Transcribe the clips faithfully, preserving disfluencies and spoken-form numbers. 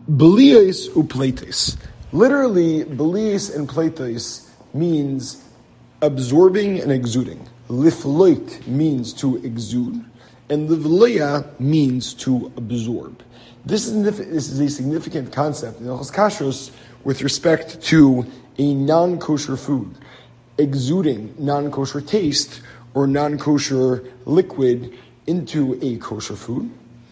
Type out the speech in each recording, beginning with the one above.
Belias upletes. Literally, belias and pletes means absorbing and exuding. Lifloit means to exude, and livleya means to absorb. This is, this is a significant concept in Hilchos Kashrus with respect to a non-kosher food, exuding non-kosher taste or non-kosher liquid into a kosher food.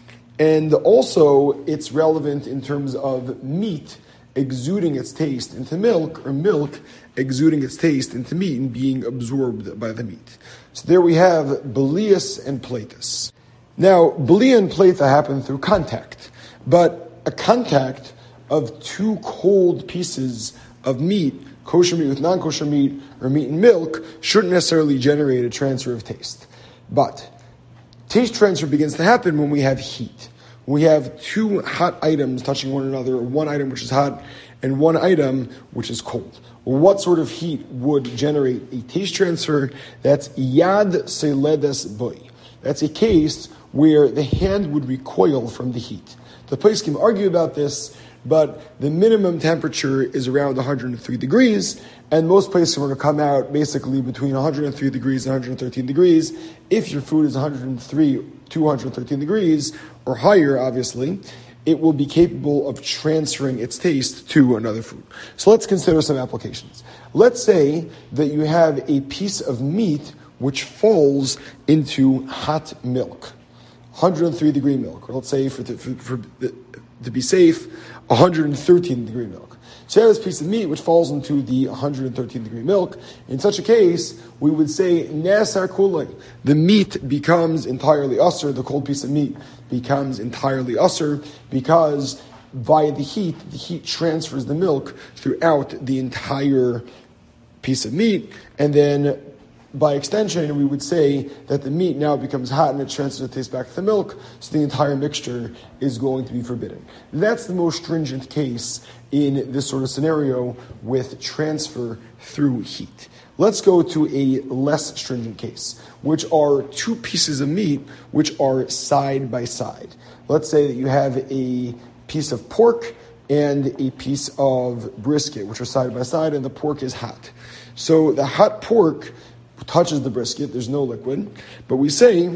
And also, it's relevant in terms of meat exuding its taste into milk, or milk exuding its taste into meat and being absorbed by the meat. So there we have belias and pletis. Now, belia and pleta happen through contact, but a contact of two cold pieces of meat, kosher meat with non-kosher meat, or meat and milk, shouldn't necessarily generate a transfer of taste. But taste transfer begins to happen when we have heat. We have two hot items touching one another, or one item which is hot and one item which is cold. What sort of heat would generate a taste transfer? That's yad seledes boy. That's a case where the hand would recoil from the heat. The place can argue about this, but the minimum temperature is around one hundred three degrees, and most places are going to come out basically between one hundred three degrees and one hundred thirteen degrees. If your food is one hundred three to one hundred thirteen degrees, or higher, obviously, it will be capable of transferring its taste to another food. So let's consider some applications. Let's say that you have a piece of meat which falls into hot milk, one hundred three degree milk, or let's say for, the, for, for the, to be safe, one hundred thirteen degree milk. So you have this piece of meat which falls into the one hundred thirteen degree milk. In such a case, we would say nesar kulay. The meat becomes entirely usher. The cold piece of meat becomes entirely usher because via the heat, the heat transfers the milk throughout the entire piece of meat, and then by extension, we would say that the meat now becomes hot and it transfers the taste back to the milk, so the entire mixture is going to be forbidden. That's the most stringent case in this sort of scenario with transfer through heat. Let's go to a less stringent case, which are two pieces of meat which are side by side. Let's say that you have a piece of pork and a piece of brisket, which are side by side, and the pork is hot. So the hot pork touches the brisket, there's no liquid, but we say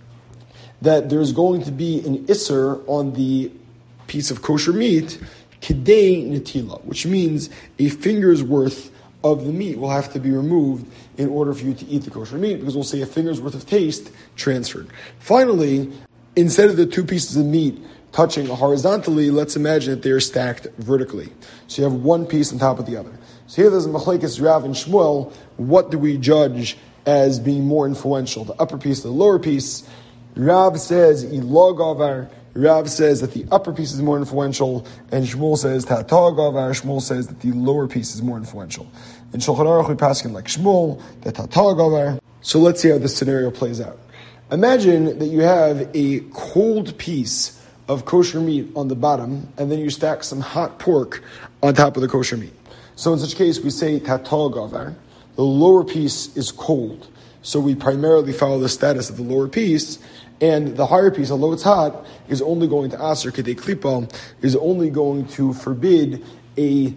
that there's going to be an isser on the piece of kosher meat, kidei netila, which means a finger's worth of the meat will have to be removed in order for you to eat the kosher meat, because we'll say a finger's worth of taste transferred. Finally, instead of the two pieces of meat touching horizontally, let's imagine that they're stacked vertically. So you have one piece on top of the other. So here there's a machlekes Rav and Shmuel. What do we judge as being more influential, the upper piece or the lower piece? Rav says ilagavar. Rav says that the upper piece is more influential, and Shmuel says tatagavar. Shmuel says that the lower piece is more influential. In Shulchan Aruch we paskin like Shmuel that tatagavar. So let's see how this scenario plays out. Imagine that you have a cold piece of kosher meat on the bottom, and then you stack some hot pork on top of the kosher meat. So in such case, we say tatol gavar. The lower piece is cold, so we primarily follow the status of the lower piece, and the higher piece, although it's hot, is only going to aser kedei klipa, is only going to forbid a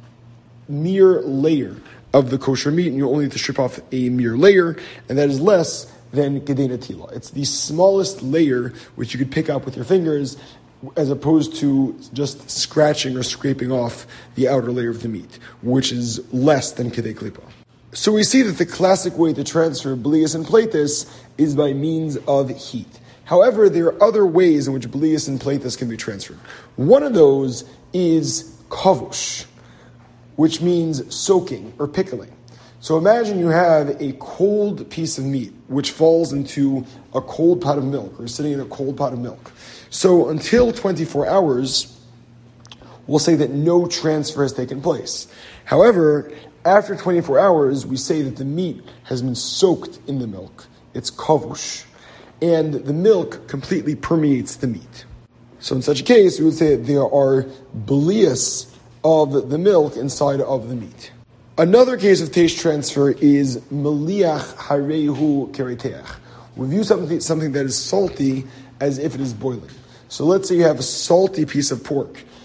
mere layer of the kosher meat, and you only need to strip off a mere layer, and that is less than kedei netila. It's the smallest layer which you could pick up with your fingers, as opposed to just scratching or scraping off the outer layer of the meat, which is less than kedei klipa. So we see that the classic way to transfer belias and pletis is by means of heat. However, there are other ways in which belias and pletis can be transferred. One of those is kavush, which means soaking or pickling. So imagine you have a cold piece of meat which falls into a cold pot of milk, or sitting in a cold pot of milk. So until twenty-four hours, we'll say that no transfer has taken place. However, after twenty-four hours, we say that the meat has been soaked in the milk. It's kavush. And the milk completely permeates the meat. So in such a case, we would say that there are belias of the milk inside of the meat. Another case of taste transfer is meliach harehu kereteach. We view something, something that is salty as if it is boiling. So let's say you have a salty piece of pork,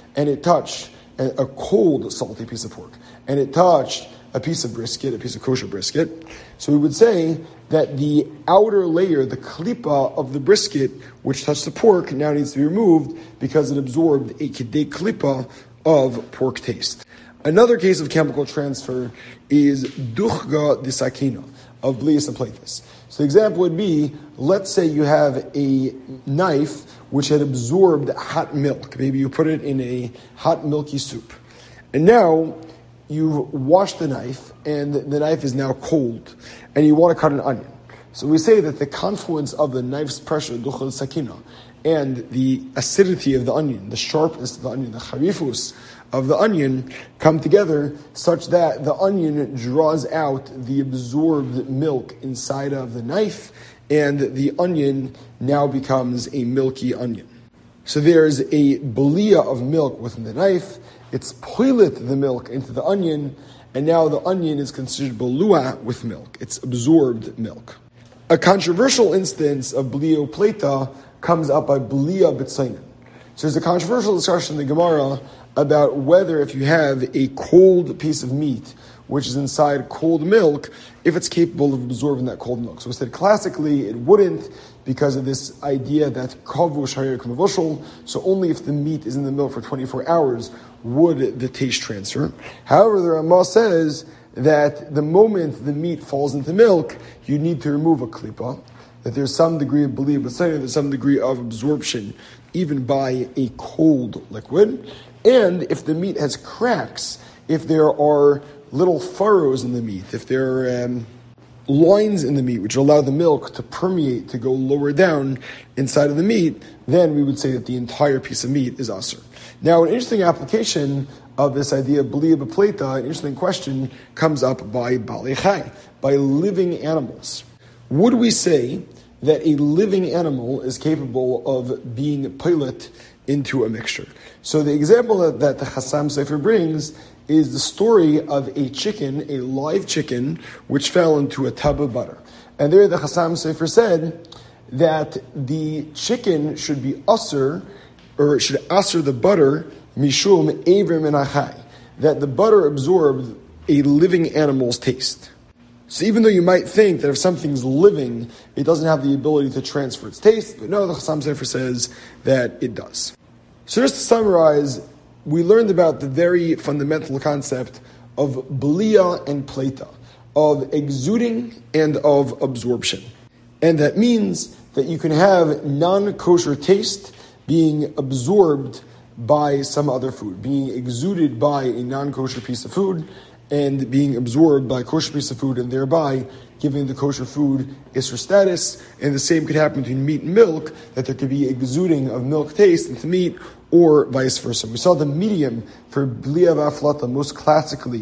and it touched a, a cold, salty piece of pork, and it touched a piece of brisket, a piece of kosher brisket, so we would say that the outer layer, the klipa of the brisket, which touched the pork, now needs to be removed because it absorbed a kedei klipa of pork taste. Another case of chemical transfer is duchga disakina, of blias and plaitis. So the example would be, let's say you have a knife which had absorbed hot milk. Maybe you put it in a hot milky soup. And now you've washed the knife, and the knife is now cold, and you want to cut an onion. So we say that the confluence of the knife's pressure, duchga disakina, and the acidity of the onion, the sharpness of the onion, the charifus of the onion come together such that the onion draws out the absorbed milk inside of the knife, and the onion now becomes a milky onion. So there's a belia of milk within the knife, it's poilet the milk into the onion, and now the onion is considered belua with milk, it's absorbed milk. A controversial instance of belia pleta comes up by belia b'tzainin. So there's a controversial discussion in the Gemara about whether if you have a cold piece of meat which is inside cold milk, if it's capable of absorbing that cold milk. So we said classically it wouldn't because of this idea that kavush hayir k'mavushal, so only if the meat is in the milk for twenty-four hours would the taste transfer. However, the Ramah says that the moment the meat falls into milk, you need to remove a klipa, that there's some degree of belief, but there's some degree of absorption even by a cold liquid. And if the meat has cracks, if there are little furrows in the meat, if there are um, lines in the meat which allow the milk to permeate, to go lower down inside of the meat, then we would say that the entire piece of meat is asur. Now, an interesting application of this idea of belia b'pleta, an interesting question comes up by balei chai, by living animals. Would we say that a living animal is capable of being pilot into a mixture? So the example that, that the Chassam Sofer brings is the story of a chicken, a live chicken, which fell into a tub of butter. And there the Chassam Sofer said that the chicken should be usher, or should usher the butter, mishum evrim and achai, that the butter absorbed a living animal's taste. So even though you might think that if something's living, it doesn't have the ability to transfer its taste, but no, the Chassam Sofer says that it does. So just to summarize, we learned about the very fundamental concept of belia and pleta, of exuding and of absorption. And that means that you can have non-kosher taste being absorbed by some other food, being exuded by a non-kosher piece of food, and being absorbed by a kosher piece of food, and thereby giving the kosher food isur status. And the same could happen between meat and milk, that there could be exuding of milk taste into meat, or vice versa. We saw the medium for belia v'aflata most classically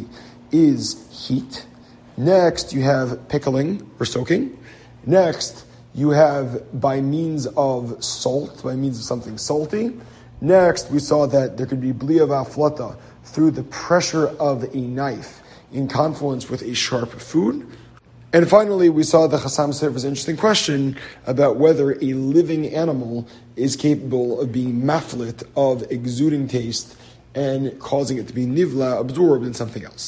is heat. Next, you have pickling or soaking. Next, you have by means of salt, by means of something salty. Next, we saw that there could be belia v'aflata through the pressure of a knife in confluence with a sharp food. And finally, we saw the Chassam Sofer's interesting question about whether a living animal is capable of being maflit, of exuding taste and causing it to be nivla, absorbed in something else.